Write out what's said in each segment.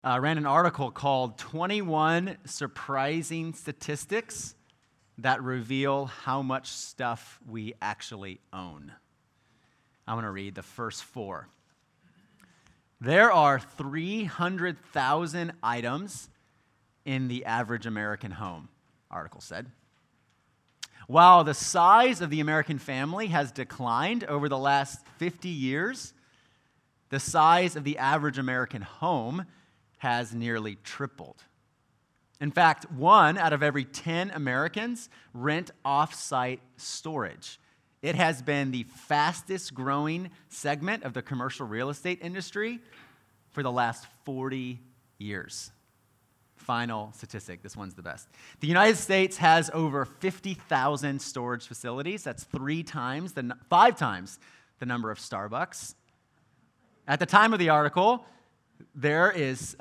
I ran an article called 21 Surprising Statistics That Reveal How Much Stuff We Actually Own. I'm going to read the first four. There are 300,000 items in the average American home, article said. While the size of the American family has declined over the last 50 years, the size of the average American home has nearly tripled. In fact, 1 out of every 10 Americans rent off-site storage. It has been the fastest growing segment of the commercial real estate industry for the last 40 years. Final statistic, this one's the best. The United States has over 50,000 storage facilities. That's 5 times the number of Starbucks. At the time of the article, there was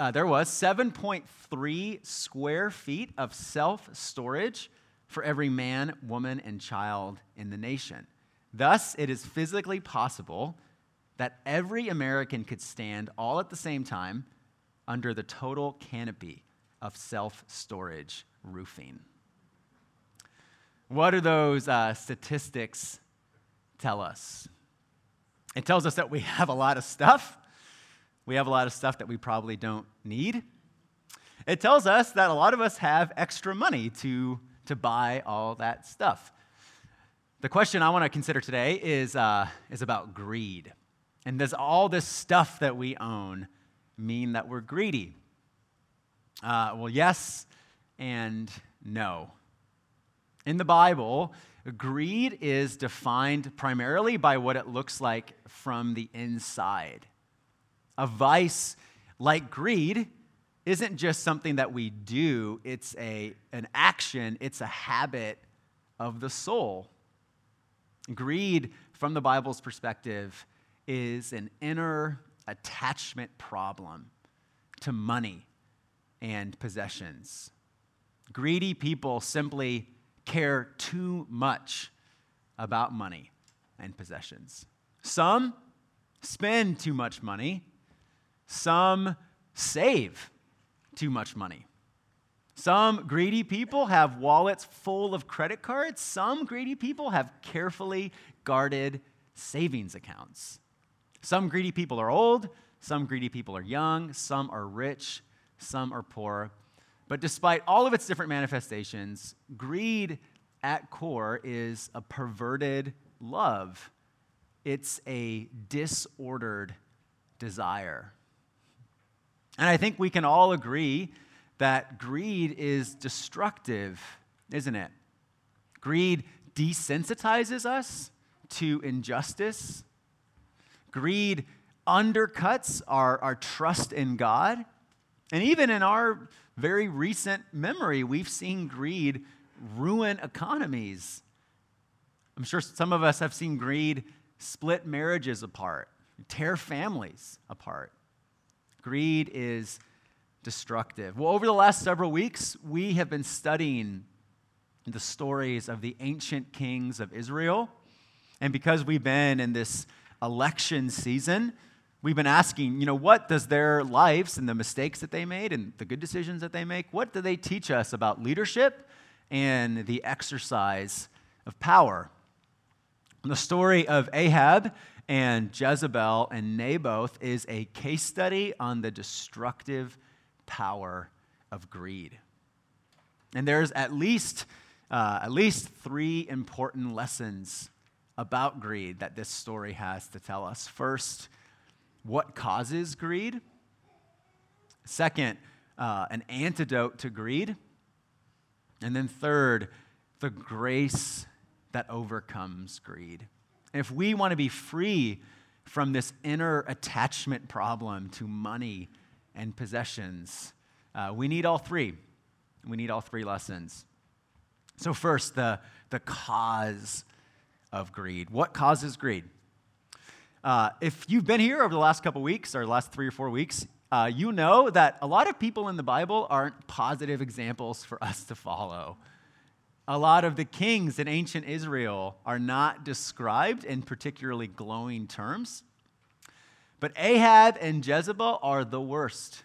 7.3 square feet of self-storage for every man, woman, and child in the nation. Thus, it is physically possible that every American could stand all at the same time under the total canopy of self-storage roofing. What do those statistics tell us? It tells us that we have a lot of stuff. We have a lot of stuff that we probably don't need. It tells us that a lot of us have extra money to buy all that stuff. The question I want to consider today is about greed. And does all this stuff that we own mean that we're greedy? Well, yes and no. In the Bible, greed is defined primarily by what it looks like from the inside. A vice like greed isn't just something that we do, it's an action, it's a habit of the soul. Greed, from the Bible's perspective, is an inner attachment problem to money and possessions. Greedy people simply care too much about money and possessions. Some spend too much money. Some save too much money. Some greedy people have wallets full of credit cards. Some greedy people have carefully guarded savings accounts. Some greedy people are old. Some greedy people are young. Some are rich. Some are poor. But despite all of its different manifestations, greed at core is a perverted love. It's a disordered desire. And I think we can all agree that greed is destructive, isn't it? Greed desensitizes us to injustice. Greed undercuts our trust in God. And even in our very recent memory, we've seen greed ruin economies. I'm sure some of us have seen greed split marriages apart, tear families apart. Greed is destructive. Well, over the last several weeks, we have been studying the stories of the ancient kings of Israel. And because we've been in this election season, we've been asking, what does their lives and the mistakes that they made and the good decisions that they make, what do they teach us about leadership and the exercise of power? The story of Ahab and Jezebel and Naboth is a case study on the destructive power of greed. And there's at least 3 important lessons about greed that this story has to tell us. First, what causes greed? Second, an antidote to greed. And then third, the grace that overcomes greed. If we want to be free from this inner attachment problem to money and possessions, we need all 3. We need all 3 lessons. So first, the cause of greed. What causes greed? If you've been here over the last couple weeks, or the last 3 or 4 weeks, you know that a lot of people in the Bible aren't positive examples for us to follow. A lot of the kings in ancient Israel are not described in particularly glowing terms. But Ahab and Jezebel are the worst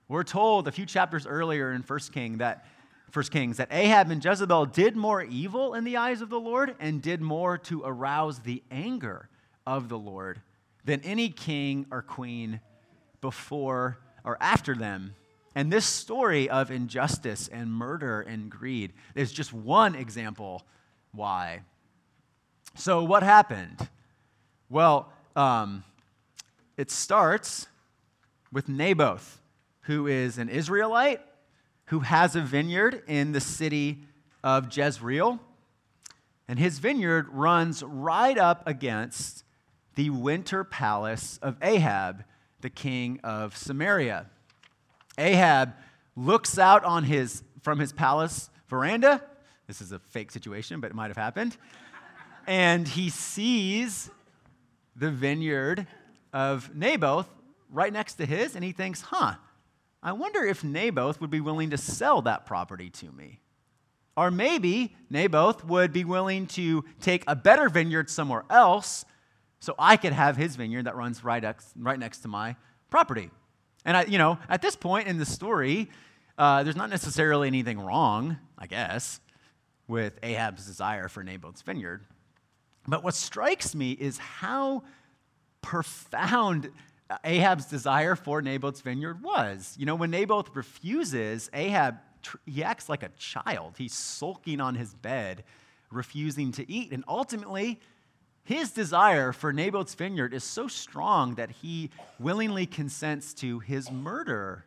We're told a few chapters earlier in 1 Kings that Ahab and Jezebel did more evil in the eyes of the Lord and did more to arouse the anger of the Lord than any king or queen before or after them. And this story of injustice and murder and greed is just one example why. So what happened? Well, it starts with Naboth, who is an Israelite who has a vineyard in the city of Jezreel. And his vineyard runs right up against the winter palace of Ahab, the king of Samaria. Ahab looks out from his palace veranda. This is a fake situation, but it might have happened. And he sees the vineyard of Naboth right next to his, and he thinks, I wonder if Naboth would be willing to sell that property to me. Or maybe Naboth would be willing to take a better vineyard somewhere else so I could have his vineyard that runs right next to my property. And at this point in the story, there's not necessarily anything wrong, I guess, with Ahab's desire for Naboth's vineyard. But what strikes me is how profound Ahab's desire for Naboth's vineyard was. When Naboth refuses, Ahab, he acts like a child. He's sulking on his bed, refusing to eat. And ultimately, his desire for Naboth's vineyard is so strong that he willingly consents to his murder.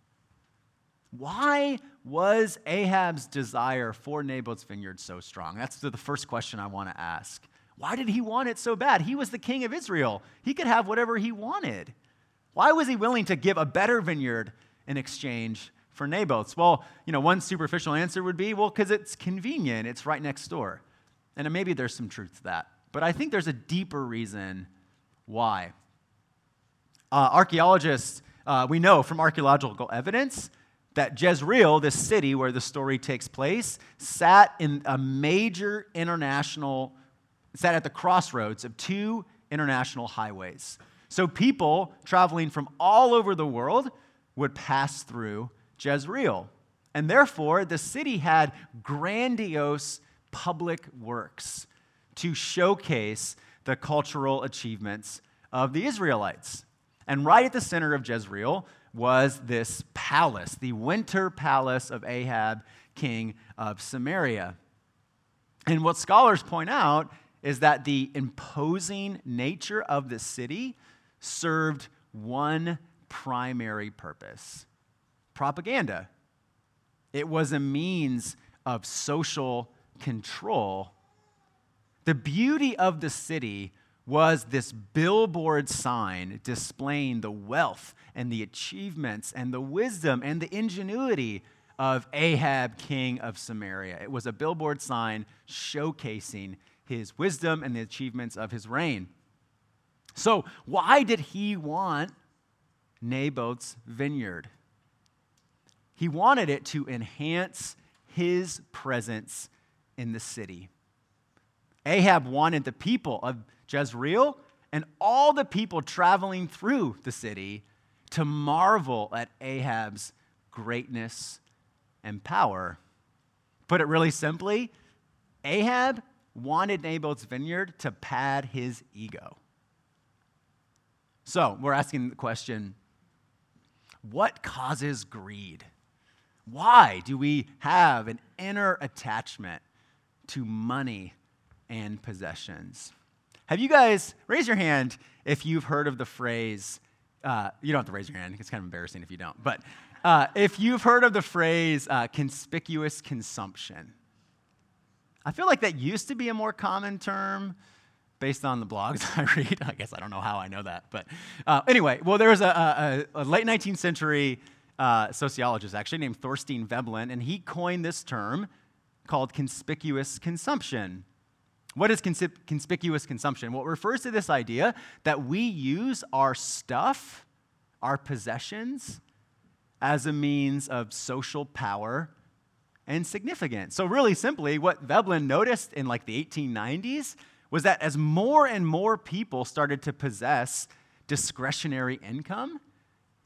Why was Ahab's desire for Naboth's vineyard so strong? That's the first question I want to ask. Why did he want it so bad? He was the king of Israel. He could have whatever he wanted. Why was he willing to give a better vineyard in exchange for Naboth's? Well, one superficial answer would be, because it's convenient. It's right next door. And maybe there's some truth to that. But I think there's a deeper reason why. Archaeologists, we know from archaeological evidence that Jezreel, this city where the story takes place, sat at the crossroads of two international highways. So people traveling from all over the world would pass through Jezreel. And therefore, the city had grandiose public works to showcase the cultural achievements of the Israelites. And right at the center of Jezreel was this palace, the winter palace of Ahab, king of Samaria. And what scholars point out is that the imposing nature of the city served one primary purpose: propaganda. It was a means of social control. The beauty of the city was this billboard sign displaying the wealth and the achievements and the wisdom and the ingenuity of Ahab, king of Samaria. It was a billboard sign showcasing his wisdom and the achievements of his reign. So why did he want Naboth's vineyard? He wanted it to enhance his presence in the city. Ahab wanted the people of Jezreel and all the people traveling through the city to marvel at Ahab's greatness and power. Put it really simply, Ahab wanted Naboth's vineyard to pad his ego. So we're asking the question, what causes greed? Why do we have an inner attachment to money and possessions? Have you guys, raise your hand if you've heard of the phrase, you don't have to raise your hand, it's kind of embarrassing if you don't, but if you've heard of the phrase conspicuous consumption. I feel like that used to be a more common term based on the blogs I read. I guess I don't know how I know that, but anyway, well, there was a late 19th century sociologist actually named Thorstein Veblen, and he coined this term called conspicuous consumption. What is conspicuous consumption? Well, it refers to this idea that we use our stuff, our possessions, as a means of social power and significance. So really simply, what Veblen noticed in like the 1890s was that as more and more people started to possess discretionary income,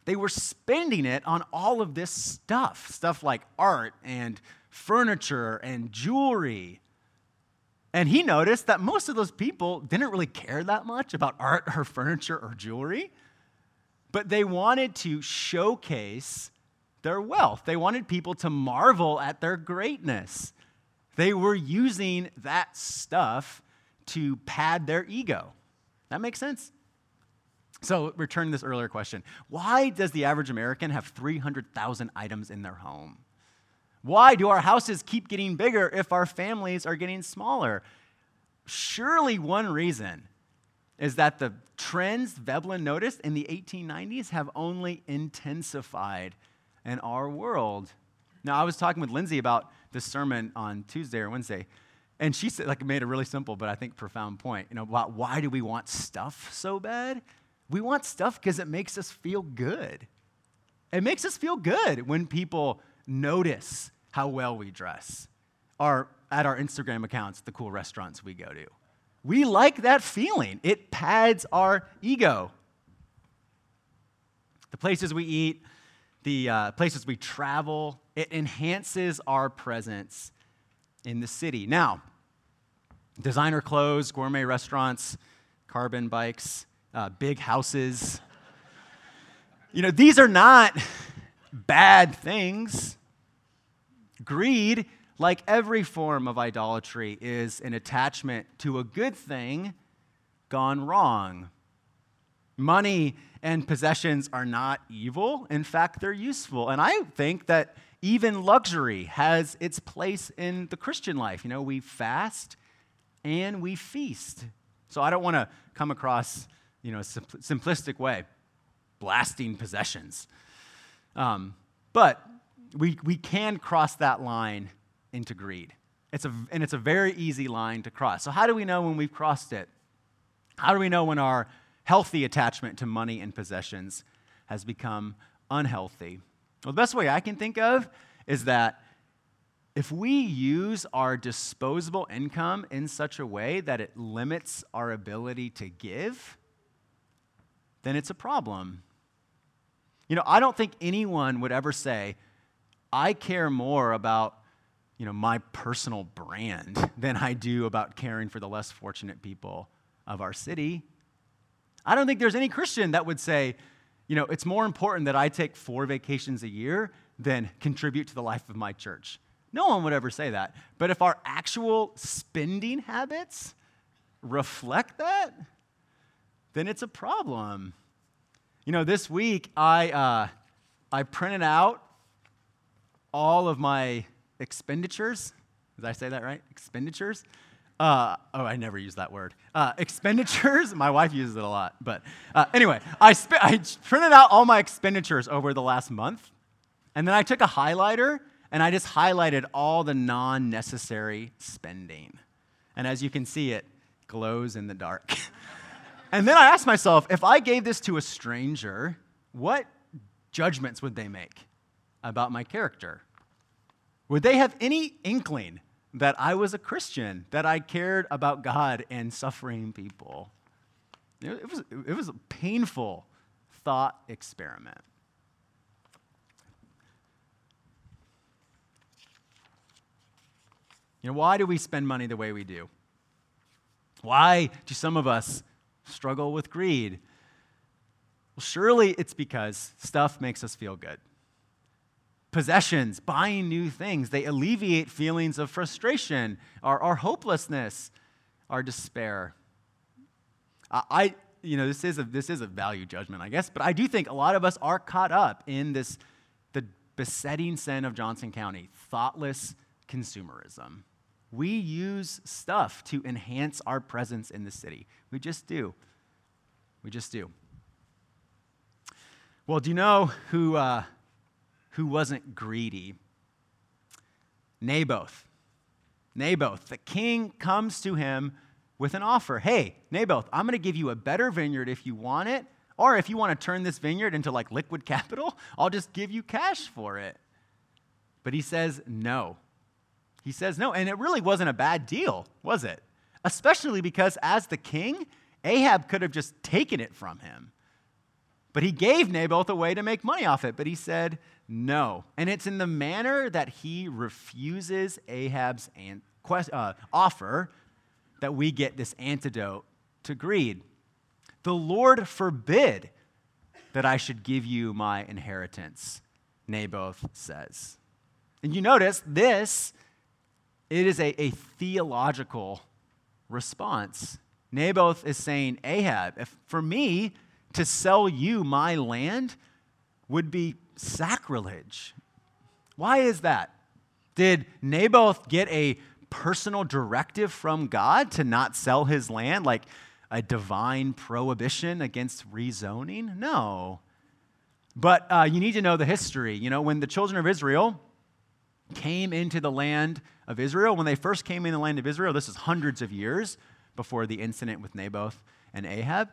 They were spending it on all of this stuff like art and furniture and jewelry. And he noticed that most of those people didn't really care that much about art or furniture or jewelry, but they wanted to showcase their wealth. They wanted people to marvel at their greatness. They were using that stuff to pad their ego. That makes sense? So, returning to this earlier question, why does the average American have 300,000 items in their home? Why do our houses keep getting bigger if our families are getting smaller? Surely one reason is that the trends Veblen noticed in the 1890s have only intensified in our world. Now, I was talking with Lindsay about this sermon on Tuesday or Wednesday, and she said, made a really simple but I think profound point, about why do we want stuff so bad? We want stuff because it makes us feel good. It makes us feel good when people notice how well we dress, or at our Instagram accounts, the cool restaurants we go to. We like that feeling. It pads our ego. The places we eat, the places we travel, it enhances our presence in the city. Now, designer clothes, gourmet restaurants, carbon bikes, big houses. These are not bad things. Greed, like every form of idolatry, is an attachment to a good thing gone wrong. Money and possessions are not evil. In fact, they're useful. And I think that even luxury has its place in the Christian life. We fast and we feast. So I don't want to come across a simplistic way, blasting possessions. But we can cross that line into greed. It's a very easy line to cross. So how do we know when we've crossed it? How do we know when our healthy attachment to money and possessions has become unhealthy? Well, the best way I can think of is that if we use our disposable income in such a way that it limits our ability to give, then it's a problem. I don't think anyone would ever say, I care more about, my personal brand than I do about caring for the less fortunate people of our city. I don't think there's any Christian that would say, it's more important that I take 4 vacations a year than contribute to the life of my church. No one would ever say that. But if our actual spending habits reflect that, then it's a problem. This week I printed out all of my expenditures. Did I say that right? Expenditures? I never use that word. Expenditures. My wife uses it a lot. But anyway, I printed out all my expenditures over the last month, and then I took a highlighter and I just highlighted all the non-necessary spending. And as you can see, it glows in the dark. And then I asked myself, if I gave this to a stranger, what judgments would they make about my character? Would they have any inkling that I was a Christian, that I cared about God and suffering people? It was a painful thought experiment. Why do we spend money the way we do? Why do some of us struggle with greed? Well, surely it's because stuff makes us feel good. Possessions, buying new things, they alleviate feelings of frustration, our hopelessness, our despair. This is a value judgment, I guess, but I do think a lot of us are caught up in the besetting sin of Johnson County, thoughtless consumerism. We use stuff to enhance our presence in the city. We just do. Well, do you know who wasn't greedy? Naboth. The king comes to him with an offer. Hey, Naboth, I'm going to give you a better vineyard if you want it, or if you want to turn this vineyard into liquid capital, I'll just give you cash for it. But he says no. And it really wasn't a bad deal, was it? Especially because as the king, Ahab could have just taken it from him. But he gave Naboth a way to make money off it, but he said no. And it's in the manner that he refuses Ahab's offer that we get this antidote to greed. The Lord forbid that I should give you my inheritance, Naboth says. And you notice this, it is a theological response. Naboth is saying, Ahab, if for me to sell you my land would be sacrilege. Why is that? Did Naboth get a personal directive from God to not sell his land, like a divine prohibition against rezoning? No. But you need to know the history. You know, when the children of Israel came into the land of Israel, when they first came in the land of Israel, this is hundreds of years before the incident with Naboth and Ahab,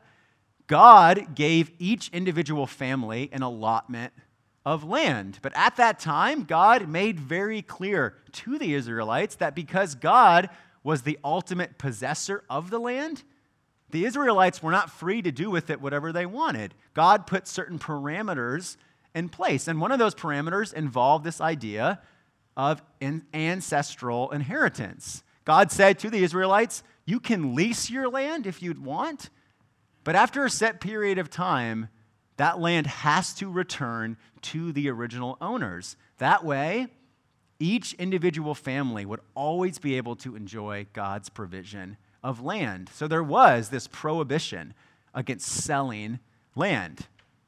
God gave each individual family an allotment of land. But at that time, God made very clear to the Israelites that because God was the ultimate possessor of the land, the Israelites were not free to do with it whatever they wanted. God put certain parameters in place. And one of those parameters involved this idea of ancestral inheritance. God said to the Israelites, you can lease your land if you'd want, but after a set period of time, that land has to return to the original owners. That way, each individual family would always be able to enjoy God's provision of land. So there was this prohibition against selling land.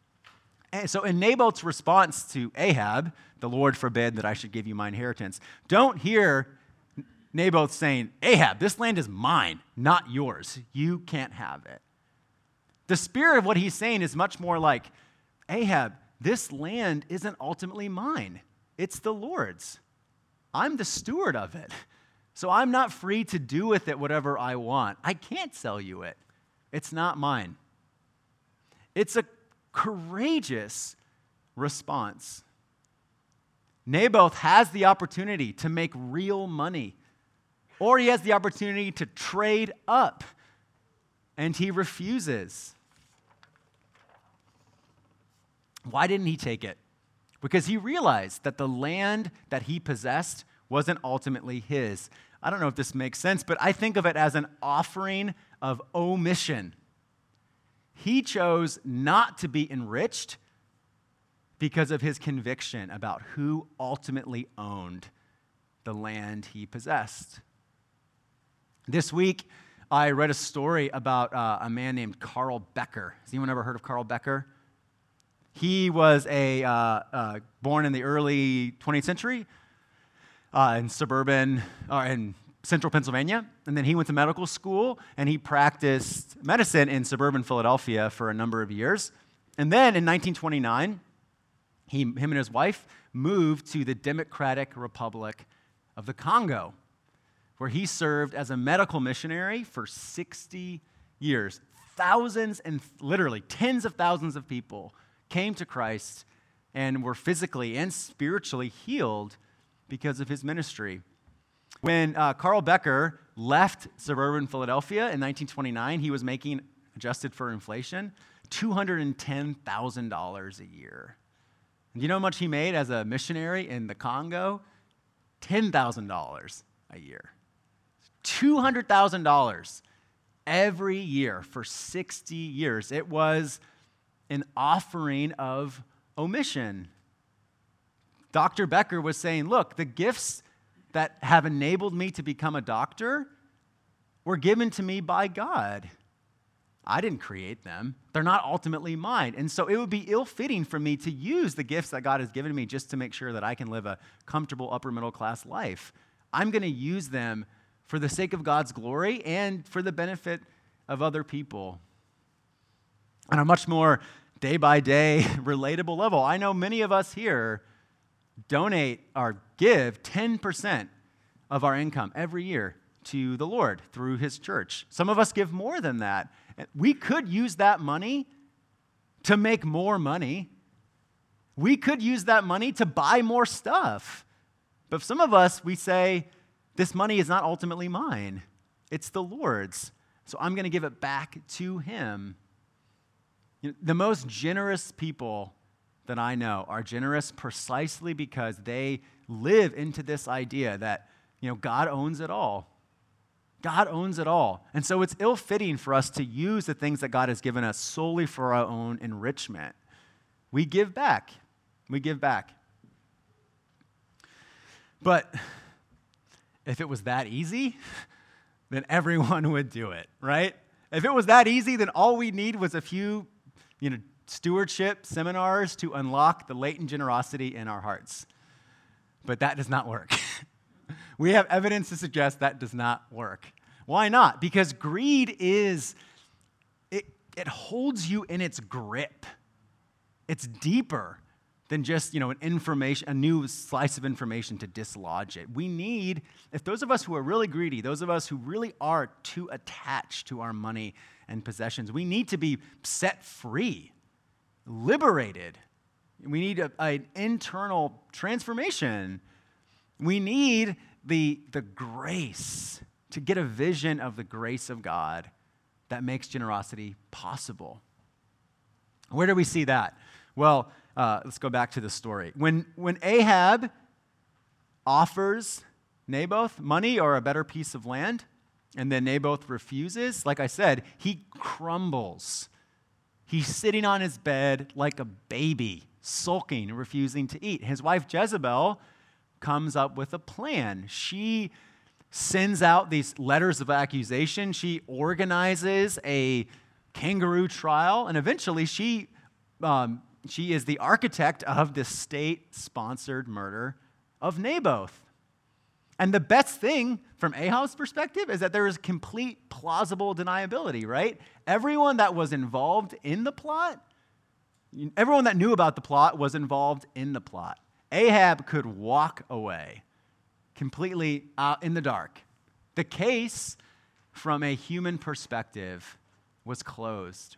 And so in Naboth's response to Ahab, the Lord forbid that I should give you my inheritance, don't hear Naboth saying, Ahab, this land is mine, not yours. You can't have it. The spirit of what he's saying is much more like, Ahab, this land isn't ultimately mine. It's the Lord's. I'm the steward of it. So I'm not free to do with it whatever I want. I can't sell you it. It's not mine. It's a courageous response. Naboth has the opportunity to make real money, or he has the opportunity to trade up, and he refuses. Why didn't he take it? Because he realized that the land that he possessed wasn't ultimately his. I don't know if this makes sense, but I think of it as an offering of omission. He chose not to be enriched because of his conviction about who ultimately owned the land he possessed. This week, I read a story about a man named Carl Becker. Has anyone ever heard of Carl Becker? He was born in the early 20th century in central Pennsylvania, and then he went to medical school, and he practiced medicine in suburban Philadelphia for a number of years. And then in 1929, him and his wife moved to the Democratic Republic of the Congo, where he served as a medical missionary for 60 years. Thousands and literally tens of thousands of people came to Christ and were physically and spiritually healed because of his ministry. When Carl Becker left suburban Philadelphia in 1929, he was making, adjusted for inflation, $210,000 a year. And do you know how much he made as a missionary in the Congo? $10,000 a year. $200,000 every year for 60 years. It was an offering of omission. Dr. Becker was saying, look, the gifts that have enabled me to become a doctor were given to me by God. I didn't create them. They're not ultimately mine. And so it would be ill-fitting for me to use the gifts that God has given me just to make sure that I can live a comfortable upper middle class life. I'm going to use them for the sake of God's glory and for the benefit of other people. On a much more day-by-day relatable level, I know many of us here donate or give 10% of our income every year to the Lord through His church. Some of us give more than that. We could use that money to make more money. We could use that money to buy more stuff. But some of us, we say, this money is not ultimately mine. It's the Lord's. So I'm going to give it back to Him. The most generous people that I know are generous precisely because they live into this idea that, God owns it all. God owns it all. And so it's ill-fitting for us to use the things that God has given us solely for our own enrichment. We give back. We give back. But if it was that easy, then everyone would do it, right? If it was that easy, then all we need was a few, stewardship seminars to unlock the latent generosity in our hearts. But that does not work. We have evidence to suggest that does not work. Why not? Because greed it holds you in its grip. It's deeper than just, a new slice of information to dislodge it. We need, if those of us who are really greedy, those of us who really are too attached to our money and possessions, we need to be set free, liberated. We need an internal transformation. We need the grace to get a vision of the grace of God that makes generosity possible. Where do we see that? Well, let's go back to the story. When Ahab offers Naboth money or a better piece of land, and then Naboth refuses, like I said, he crumbles. He's sitting on his bed like a baby, sulking and refusing to eat. His wife Jezebel comes up with a plan. She sends out these letters of accusation. She organizes a kangaroo trial, and eventually she is the architect of the state-sponsored murder of Naboth. And the best thing from Ahab's perspective is that there is complete plausible deniability, right? Everyone that was involved in the plot, everyone that knew about the plot was involved in the plot. Ahab could walk away completely out in the dark. The case, from a human perspective, was closed.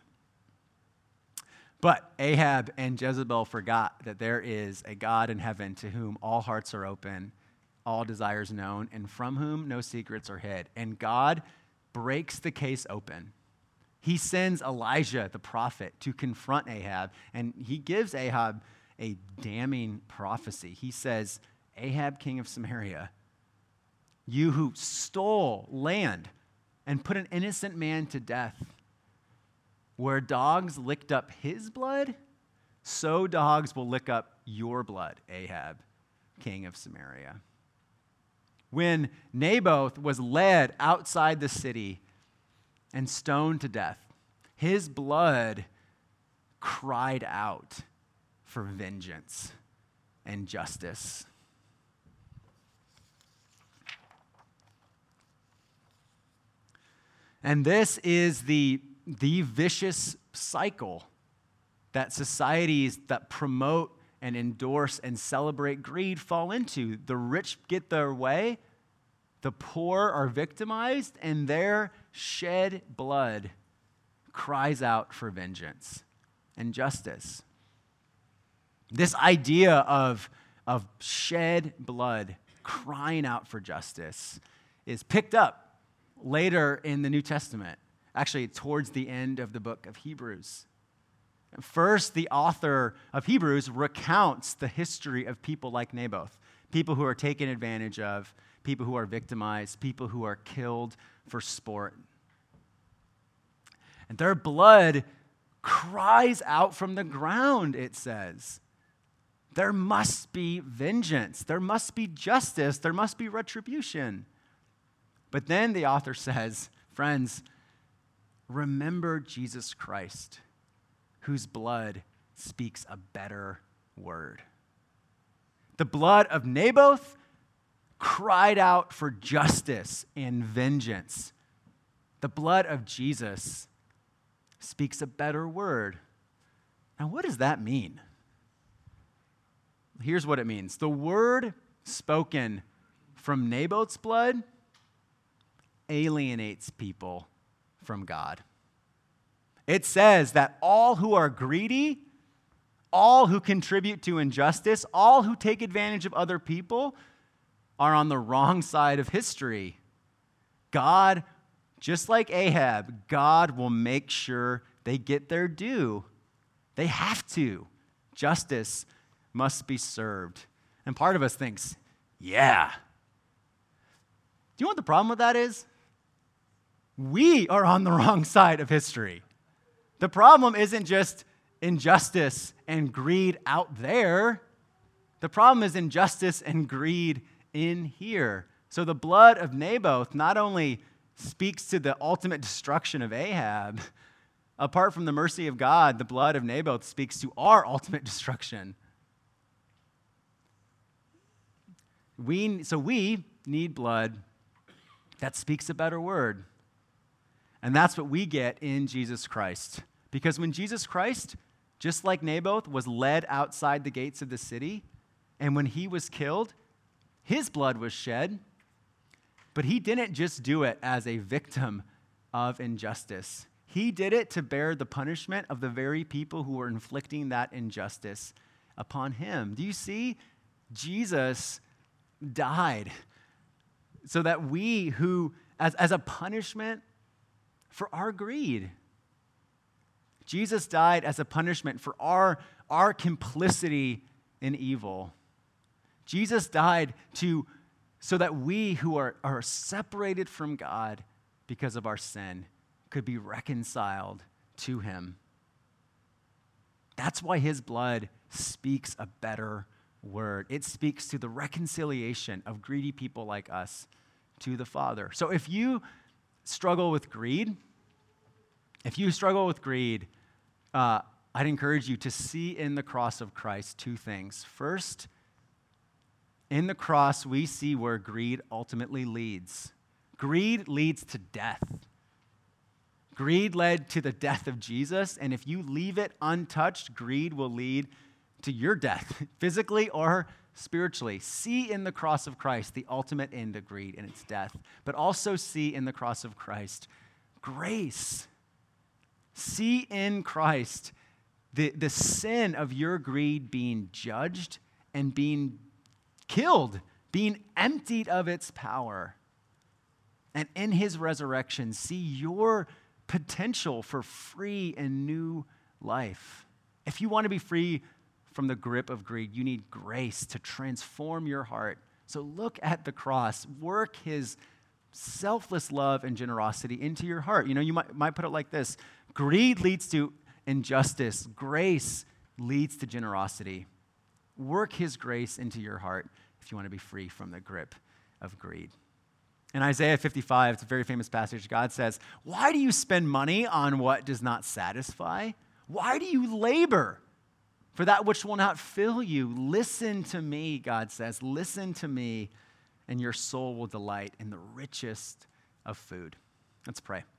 But Ahab and Jezebel forgot that there is a God in heaven to whom all hearts are open, all desires known, and from whom no secrets are hid. And God breaks the case open. He sends Elijah, the prophet, to confront Ahab, and he gives Ahab a damning prophecy. He says, Ahab, king of Samaria, you who stole land and put an innocent man to death, where dogs licked up his blood, so dogs will lick up your blood, Ahab, king of Samaria. When Naboth was led outside the city and stoned to death, his blood cried out for vengeance and justice. And this is the vicious cycle that societies that promote and endorse and celebrate greed fall into. The rich get their way, the poor are victimized, and their shed blood cries out for vengeance and justice. This idea of shed blood crying out for justice is picked up later in the New Testament, actually towards the end of the book of Hebrews. First, the author of Hebrews recounts the history of people like Naboth, people who are taken advantage of, people who are victimized, people who are killed for sport. And their blood cries out from the ground, it says. There must be vengeance. There must be justice. There must be retribution. But then the author says, friends, remember Jesus Christ, whose blood speaks a better word. The blood of Naboth cried out for justice and vengeance. The blood of Jesus speaks a better word. Now, what does that mean? Here's what it means. The word spoken from Naboth's blood alienates people from God. It says that all who are greedy, all who contribute to injustice, all who take advantage of other people are on the wrong side of history. God, just like Ahab, God will make sure they get their due They have to. Justice must be served. And part of us thinks, yeah. Do you know what the problem with that is? We are on the wrong side of history. The problem isn't just injustice and greed out there. The problem is injustice and greed in here. So the blood of Naboth not only speaks to the ultimate destruction of Ahab, apart from the mercy of God, the blood of Naboth speaks to our ultimate destruction. So we need blood that speaks a better word. And that's what we get in Jesus Christ. Because when Jesus Christ, just like Naboth, was led outside the gates of the city, and when he was killed, his blood was shed, but he didn't just do it as a victim of injustice. He did it to bear the punishment of the very people who were inflicting that injustice upon him. Do you see? Jesus died so that we who, as a punishment for our greed, Jesus died as a punishment for our complicity in evil. Jesus died so that we who are separated from God because of our sin could be reconciled to him. That's why his blood speaks a better word. It speaks to the reconciliation of greedy people like us to the Father. So if you struggle with greed, I'd encourage you to see in the cross of Christ two things. First, in the cross, we see where greed ultimately leads. Greed leads to death. Greed led to the death of Jesus, and if you leave it untouched, greed will lead to your death, physically or spiritually. See in the cross of Christ the ultimate end of greed and its death, but also see in the cross of Christ grace. See in Christ the sin of your greed being judged and being killed, being emptied of its power. And in his resurrection, see your potential for free and new life. If you want to be free from the grip of greed, you need grace to transform your heart. So look at the cross, work his selfless love and generosity into your heart. You might put it like this: greed leads to injustice, grace leads to generosity. Work his grace into your heart if you want to be free from the grip of greed. In Isaiah 55, it's a very famous passage, God says, "Why do you spend money on what does not satisfy? Why do you labor for that which will not fill you? Listen to me," God says, "listen to me, and your soul will delight in the richest of food." Let's pray.